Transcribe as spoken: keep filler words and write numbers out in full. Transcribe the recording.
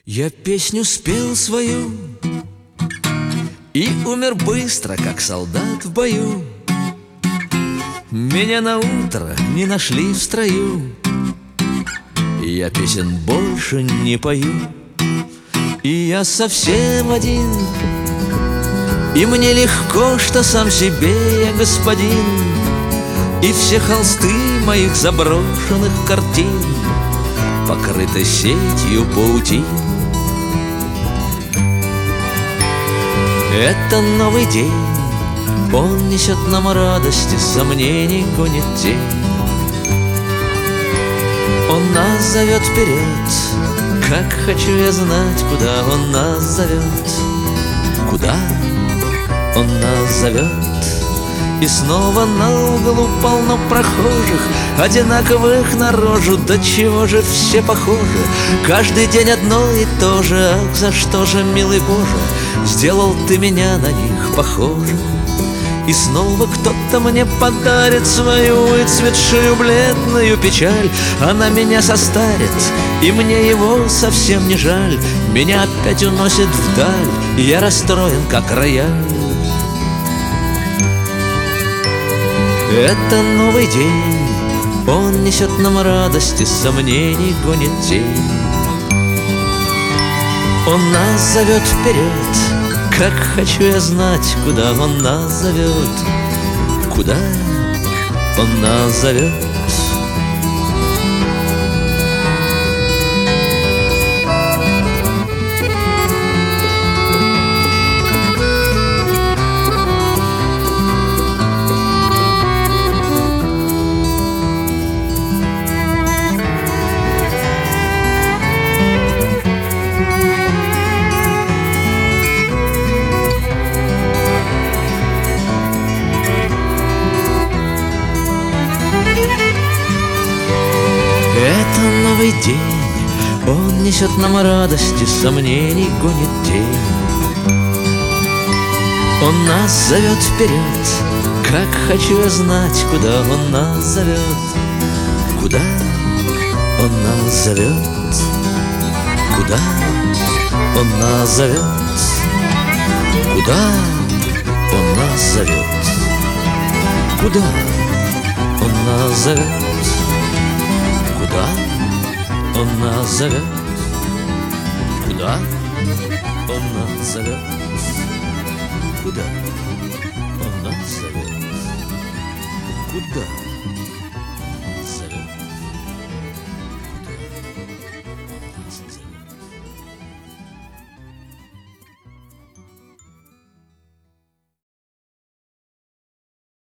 Я песню спел свою и умер быстро, как солдат в бою. Меня на утро не нашли в строю, я песен больше не пою. И я совсем один, и мне легко, что сам себе я господин. И все холсты моих заброшенных картин покрыты сетью паутин. Это новый день, он несет нам радости, сомнений гонит тень. Он нас зовет вперед, как хочу я знать, куда он нас зовет. Куда он нас зовет? И снова на углу полно прохожих, одинаковых на рожу. Да чего же все похожи? Каждый день одно и то же. Ах, за что же, милый Боже, сделал ты меня на них похожим? И снова кто-то мне подарит свою выцветшую бледную печаль. Она меня состарит, и мне его совсем не жаль. Меня опять уносит вдаль, и я расстроен, как рояль. Это новый день, он несет нам радости, сомнений гонит тень. Он нас зовет вперед, как хочу я знать, куда он нас зовет. Куда он нас зовет? Это новый день, он несет нам радости, сомнений гонит тень. Он нас зовет вперед, как хочу я знать, куда он нас зовет. Куда он нас зовет? Куда он нас зовет? Куда он нас зовет? Куда он нас зовет? Куда он нас зовет? Куда он нас зовет? Куда он нас зовет? Куда?